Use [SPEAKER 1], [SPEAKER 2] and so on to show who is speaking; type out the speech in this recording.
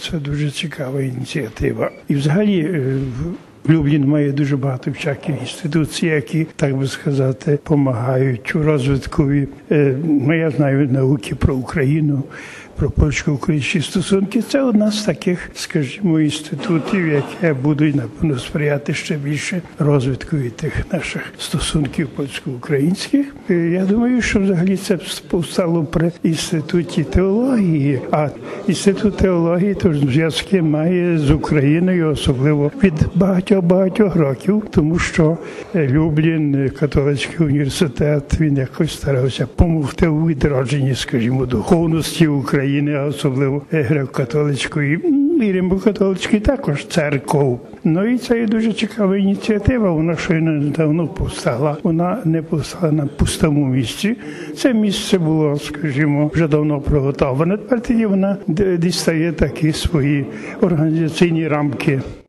[SPEAKER 1] Це дуже цікава ініціатива. І взагалі Люблін має дуже багато всяких інституцій, які, так би сказати, допомагають у розвитку. Я знаю науки про Україну, про польсько-українські стосунки. Це одна з таких, скажімо, інститутів, які будуть, напевно, сприяти ще більше розвитку тих наших стосунків польсько-українських. Я думаю, що взагалі це повстало при інституті теології, а інститут теології то зв'язки має з Україною, особливо від багатьох років, тому що Люблін, католицький університет, він якось старався допомогти у відродженні, скажімо, духовності України, а особливо греко-католицької і римо-католицької також церков. Ну і це є дуже цікава ініціатива, вона щойно недавно повстала. Вона не повстала на пустому місці. Це місце було, скажімо, вже давно приготовлене. Тепер тоді вона дістає такі свої організаційні рамки.